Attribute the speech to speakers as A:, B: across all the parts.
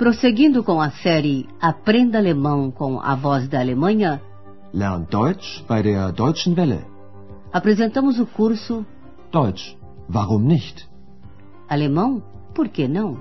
A: Prosseguindo com a série Aprenda Alemão com a Voz da Alemanha,
B: Lern Deutsch bei der Deutschen Welle.
A: apresentamos o curso
B: Deutsch, warum nicht?
A: Alemão, por que não?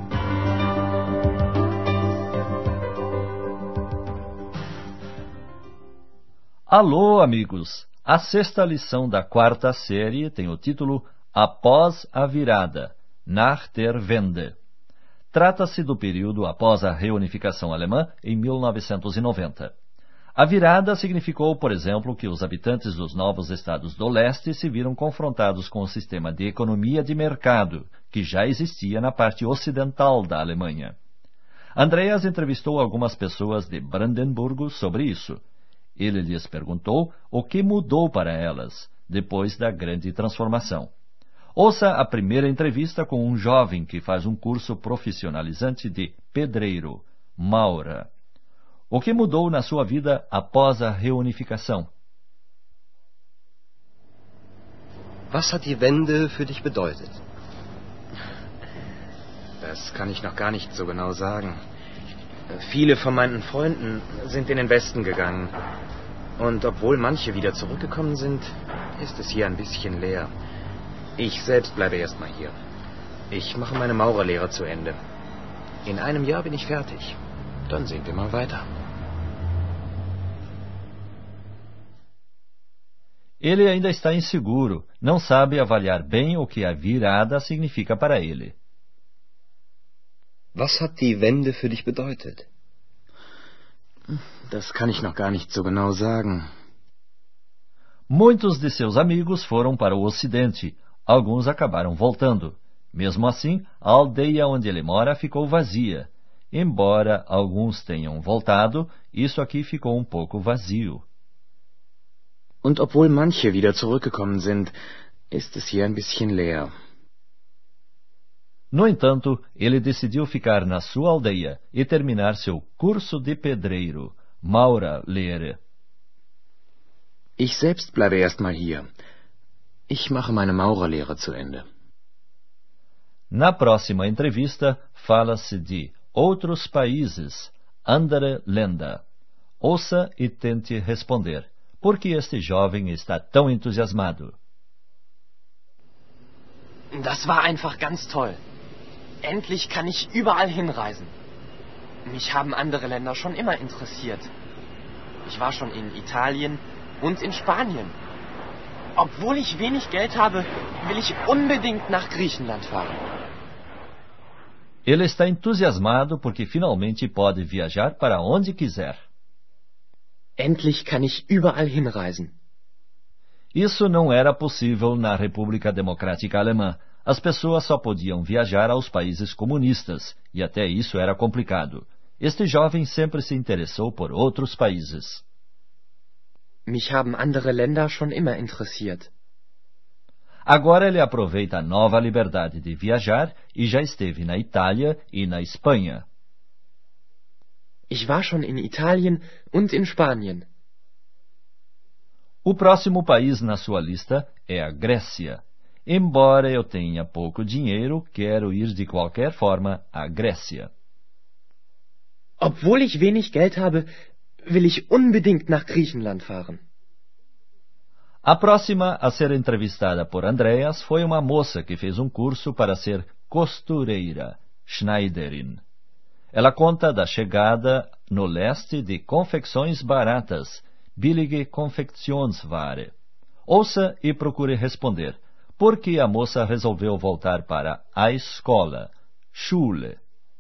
C: Alô, amigos! A sexta lição da quarta série tem o título Após a Virada, Nach der Wende. Trata-se do período após a reunificação alemã em 1990. A virada significou, por exemplo, que os habitantes dos novos estados do leste se viram confrontados com o sistema de economia de mercado, que já existia na parte ocidental da Alemanha. Andreas entrevistou algumas pessoas de Brandemburgo sobre isso. Ele lhes perguntou o que mudou para elas, depois da grande transformação. Ouça a primeira entrevista com um jovem que faz um curso profissionalizante de pedreiro, Maurer. O que mudou na sua vida após a reunificação?
D: Was hat die Wende für dich bedeutet? Das kann ich noch gar nicht so genau sagen. Viele von meinen Freunden sind in den Westen gegangen. Und obwohl manche wieder zurückgekommen sind, ist es hier ein bisschen leer. Ich selbst bleibe erstmal hier. Ich mache meine Maurerlehre zu Ende. In einem Jahr bin ich fertig. Dann sehen wir mal weiter.
C: Ele ainda está inseguro, não sabe avaliar bem o que a virada significa para ele.
D: Was hat die Wende für dich bedeutet? Das kann ich noch gar nicht so genau sagen.
C: Muitos de seus amigos foram para o Ocidente. Alguns acabaram voltando. Mesmo assim, a aldeia onde ele mora ficou vazia. Embora alguns tenham voltado, isso aqui ficou um pouco vazio.
D: Und obwohl manche wieder zurückgekommen sind, ist es hier ein bisschen leer.
C: No entanto, ele decidiu ficar na sua aldeia e terminar seu curso de pedreiro, Maurerlehre.
D: Ich selbst bleibe erstmal hier. Ich mache meine Maurerlehre zu Ende.
C: Na próxima entrevista, fala-se de outros países, andere Länder. Ouça e tente responder. Por que este jovem está tão entusiasmado?
E: Das war einfach ganz toll. Endlich kann ich überall hinreisen. Mich haben andere Länder schon immer interessiert. Ich war schon in Italien und in Spanien. Obwohl ich wenig Geld habe, will ich unbedingt nach Griechenland fahren.
C: Ele está entusiasmado porque finalmente pode viajar para onde quiser.
E: Endlich kann ich überall hinreisen.
C: Isso não era possível na República Democrática Alemã. As pessoas só podiam viajar aos países comunistas, e até isso era complicado. Este jovem sempre se interessou por outros países.
E: Mich haben andere Länder schon immer interessiert.
C: Agora ele aproveita a nova liberdade de viajar e já esteve na Itália e na Espanha.
E: Ich war schon in Italien und in Spanien.
C: O próximo país na sua lista é a Grécia. Embora eu tenha pouco dinheiro, quero ir de qualquer forma à Grécia.
E: Obwohl ich wenig Geld habe, will ich unbedingt nach Griechenland fahren.
C: A próxima a ser entrevistada por Andreas foi uma moça que fez um curso para ser costureira, Schneiderin. Ela conta da chegada no leste de confecções baratas, billige Konfektionsware. Ouça e procure responder. Por que a moça resolveu voltar para a escola, Schule?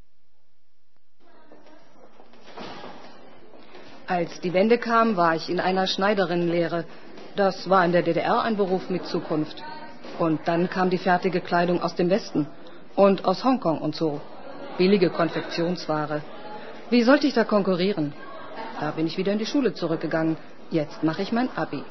F: Als die Wende kam, war ich in einer Schneiderinnenlehre. Das war in der DDR ein Beruf mit Zukunft. Und dann kam die fertige Kleidung aus dem Westen und aus Hongkong und so. Billige Konfektionsware. Wie sollte ich da konkurrieren? Da bin ich wieder in die Schule zurückgegangen. Jetzt mache ich mein Abi.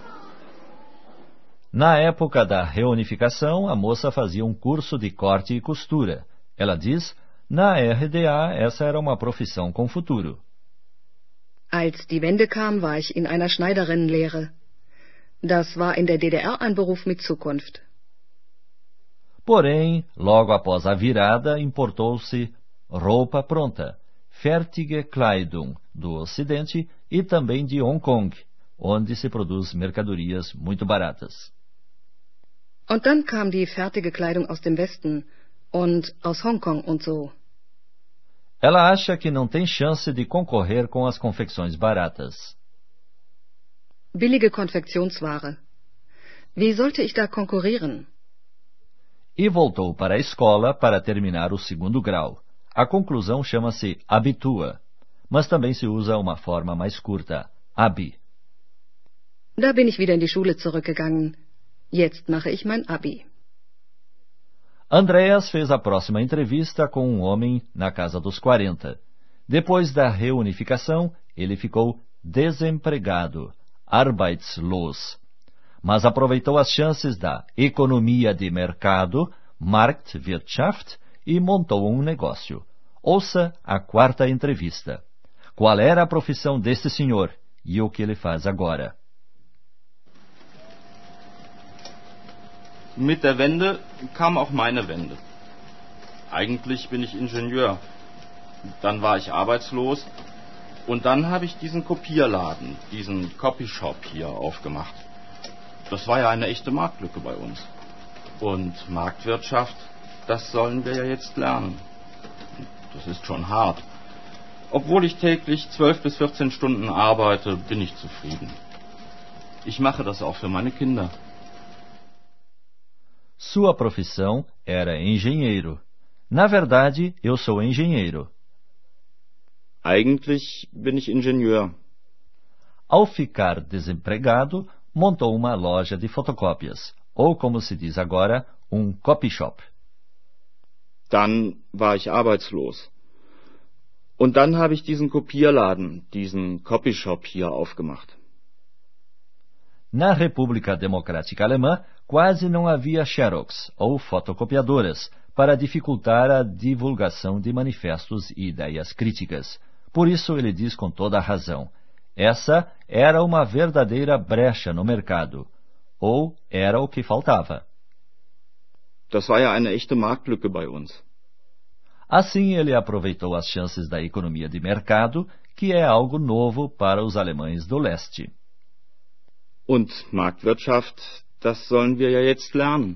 C: Na época da reunificação, a moça fazia um curso de corte e costura. Ela diz, na RDA essa era uma profissão com futuro.
F: Als die Wende kam, war ich in einer Schneiderinnenlehre. Das war in der DDR ein Beruf mit Zukunft.
C: Porém, logo após a virada, importou-se roupa pronta, fertige Kleidung, do Ocidente e também de Hong Kong, onde se produz mercadorias muito baratas.
F: Und dann kam die fertige Kleidung aus dem Westen und aus Hongkong und so.
C: Ela acha que não tem chance de concorrer com as confecções baratas.
F: Billige Konfektionsware. Wie sollte ich da konkurrieren?
C: E voltou para a escola para terminar o segundo grau. A conclusão chama-se Abitur, mas também se usa uma forma mais curta, Abi.
F: Da bin ich wieder in die Schule zurückgegangen. Jetzt mache ich mein Abi.
C: Andreas fez a próxima entrevista com um homem na casa dos 40. Depois da reunificação, ele ficou desempregado, arbeitslos. Mas aproveitou as chances da economia de mercado, Marktwirtschaft, e montou um negócio. Ouça a quarta entrevista. Qual era a profissão deste senhor e o que ele faz agora?
G: Mit der Wende kam auch meine Wende. Eigentlich bin ich Ingenieur. Dann war ich arbeitslos und dann habe ich diesen Kopierladen, diesen Copyshop hier aufgemacht. Das war ja eine echte Marktlücke bei uns. Und Marktwirtschaft, das sollen wir ja jetzt lernen. Das ist schon hart. Obwohl ich täglich 12 bis 14 Stunden arbeite, bin ich zufrieden. Ich mache das auch für meine Kinder.
C: Sua profissão era engenheiro. Na verdade, eu sou engenheiro.
G: Eigentlich bin ich Ingenieur.
C: Ao ficar desempregado, montou uma loja de fotocópias, ou como se diz agora, um copyshop.
G: Dann war ich arbeitslos. Und dann habe ich diesen Kopierladen, diesen Copyshop hier aufgemacht.
C: Na República Democrática Alemã, quase não havia xerox, ou fotocopiadoras, para dificultar a divulgação de manifestos e ideias críticas. Por isso ele diz com toda a razão, essa era uma verdadeira brecha no mercado, ou era o que faltava.
G: Das war ja eine echte Marktlücke bei uns.
C: Assim ele aproveitou as chances da economia de mercado, que é algo novo para os alemães do leste.
G: Und Marktwirtschaft, das sollen wir ja jetzt lernen.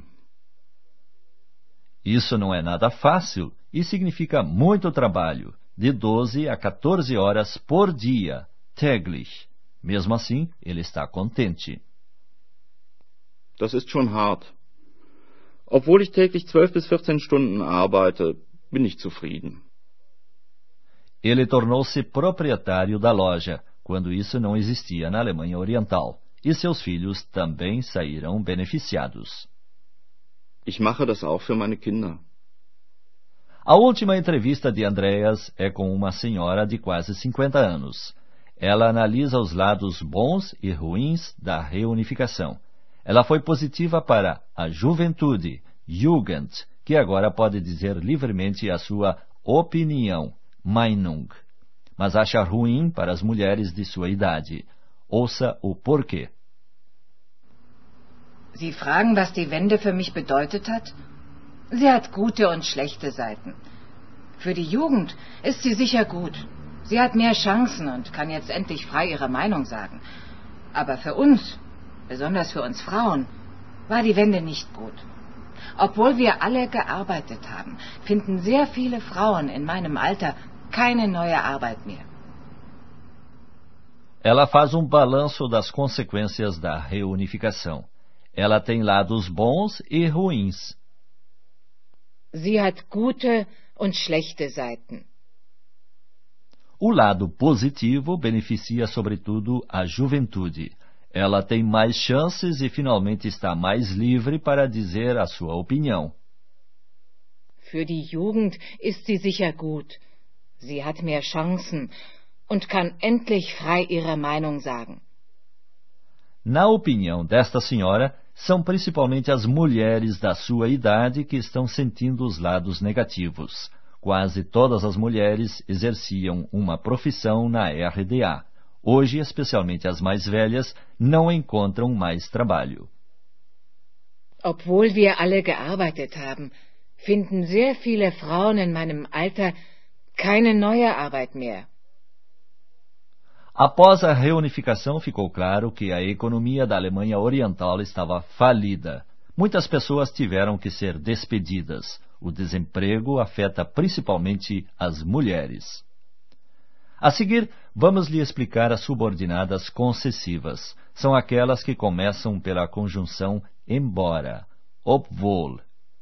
C: Isso não é nada fácil e significa muito trabalho, de 12 a 14 horas por dia, täglich. Mesmo assim, ele está contente.
G: Das ist schon hart. Obwohl ich täglich 12 bis 14 Stunden arbeite, bin ich zufrieden.
C: Ele tornou-se proprietário da loja, quando isso não existia na Alemanha Oriental, e seus filhos também saíram beneficiados.
G: Ich mache das auch für meine Kinder.
C: A última entrevista de Andreas é com uma senhora de quase 50 anos. Ela analisa os lados bons e ruins da reunificação. Ela foi positiva para a juventude, Jugend, que agora pode dizer livremente a sua opinião, Meinung, mas acha ruim para as mulheres de sua idade. Ouça o porquê.
H: Sie fragen, was die Wende für mich bedeutet hat? Sie hat gute und schlechte Seiten. Für die Jugend ist sie sicher gut. Sie hat mehr Chancen und kann jetzt endlich frei ihre Meinung sagen. Aber für uns, besonders für uns Frauen, war die Wende nicht gut. Obwohl wir alle gearbeitet haben, finden sehr viele Frauen in meinem Alter keine neue Arbeit mehr.
C: Ela faz balanço das consequências da reunificação. Ela tem lados bons e ruins.
H: Sie hat gute und schlechte Seiten.
C: O lado positivo beneficia sobretudo a juventude. Ela tem mais chances e finalmente está mais livre para dizer a sua opinião.
H: Für die Jugend ist sie sicher gut. Sie hat mehr Chancen und kann endlich frei ihre Meinung sagen.
C: Na opinião desta senhora, são principalmente as mulheres da sua idade que estão sentindo os lados negativos. Quase todas as mulheres exerciam uma profissão na RDA. Hoje, especialmente as mais velhas, não encontram mais trabalho.
H: Obwohl wir alle gearbeitet haben, finden sehr viele Frauen in meinem Alter Keine neue Arbeit mehr.
C: Após a reunificação, ficou claro que a economia da Alemanha Oriental estava falida. Muitas pessoas tiveram que ser despedidas. O desemprego afeta principalmente as mulheres. A seguir, vamos lhe explicar as subordinadas concessivas. São aquelas que começam pela conjunção embora, obwohl.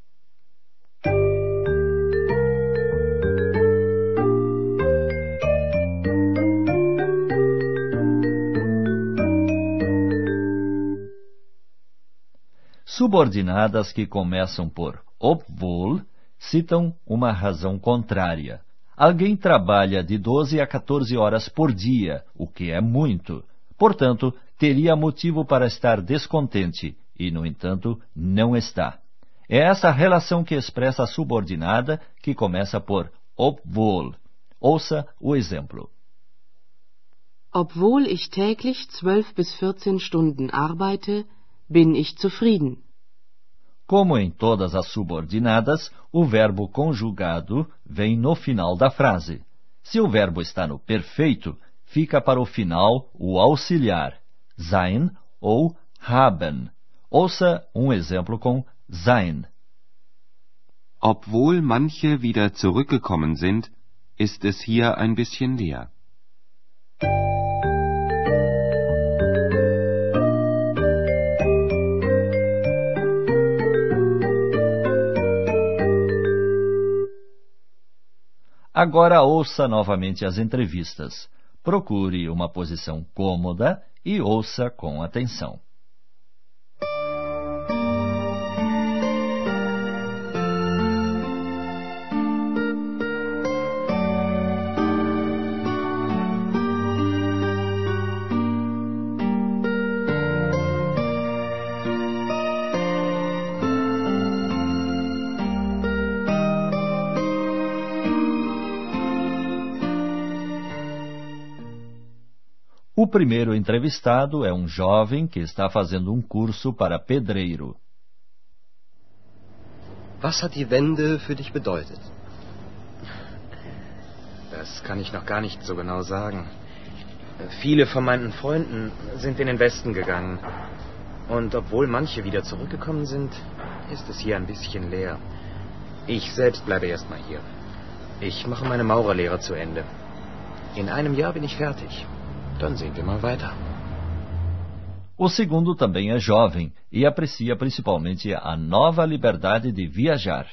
C: Subordinadas que começam por obwohl citam uma razão contrária. Alguém trabalha de 12 a 14 horas por dia, o que é muito. Portanto, teria motivo para estar descontente e, no entanto, não está. É essa relação que expressa a subordinada que começa por obwohl. Ouça o exemplo.
I: Obwohl ich täglich 12 bis 14 Stunden arbeite, bin ich zufrieden.
C: Como em todas as subordinadas, o verbo conjugado vem no final da frase. Se o verbo está no perfeito, fica para o final o auxiliar, sein ou haben. Ouça um exemplo com sein.
J: Obwohl manche wieder zurückgekommen sind, ist es hier ein bisschen leer.
C: Agora ouça novamente as entrevistas. Procure uma posição cômoda e ouça com atenção. O primeiro entrevistado é um jovem que está fazendo um curso para pedreiro.
K: Was hat die Wende für dich bedeutet?
D: Das kann ich noch gar nicht so genau sagen. Viele von meinen Freunden sind in den Westen gegangen. Und obwohl manche wieder zurückgekommen sind, ist es hier ein bisschen leer. Ich selbst bleibe erstmal hier. Ich mache meine Maurerlehre zu Ende. In einem Jahr bin ich fertig. Dann sehen wir mal weiter.
C: O segundo também é jovem e aprecia principalmente a nova liberdade de viajar.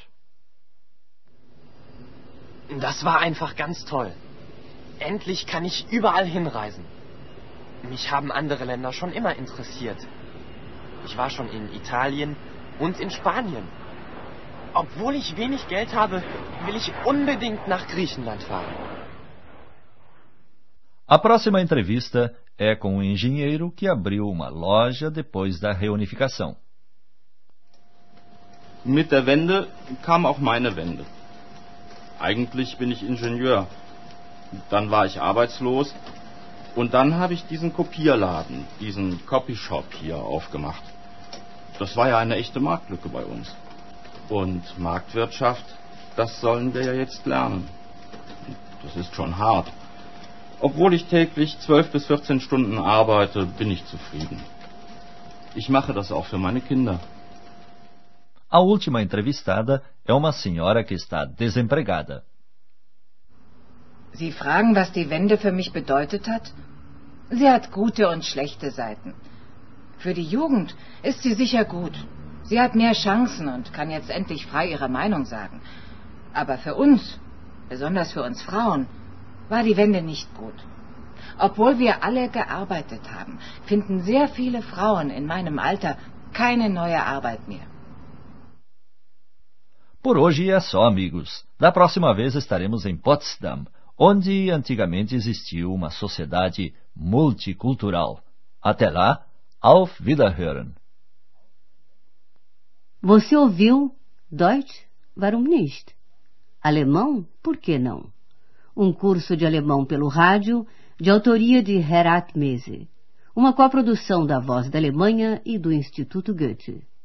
E: Das war einfach ganz toll. Endlich kann ich überall hinreisen. Mich haben andere Länder schon immer interessiert. Ich war schon in Italien und in Spanien. Obwohl ich wenig Geld habe, will ich unbedingt nach Griechenland fahren.
C: A próxima entrevista é com um engenheiro que abriu uma loja depois da reunificação.
G: Mit der Wende kam auch meine Wende. Eigentlich bin ich Ingenieur. Dann war ich arbeitslos und dann habe ich diesen Kopierladen, diesen Copyshop hier aufgemacht. Das war ja eine echte Marktlücke bei uns. Und Marktwirtschaft, das sollen wir ja jetzt lernen. Das ist schon hart. Obwohl ich täglich 12 bis 14 Stunden arbeite, bin ich zufrieden. Ich mache das auch für meine Kinder.
C: A última entrevistada é uma senhora que está desempregada.
H: Sie fragen, was die Wende für mich bedeutet hat? Sie hat gute und schlechte Seiten. Für die Jugend ist sie sicher gut. Sie hat mehr Chancen und kann jetzt endlich frei ihre Meinung sagen. Aber für uns, besonders für uns Frauen, war die Wende nicht gut. Obwohl wir alle gearbeitet haben, finden sehr viele Frauen in meinem Alter keine neue Arbeit mehr.
C: Por hoje é só, amigos. Da próxima vez estaremos em Potsdam, onde antigamente existiu uma sociedade multicultural. Até lá, auf Wiederhören.
A: Você ouviu Deutsch? Warum nicht? Alemão? Por que não? Um curso de alemão pelo rádio, de autoria de Herat Mese. Uma coprodução da Voz da Alemanha e do Instituto Goethe.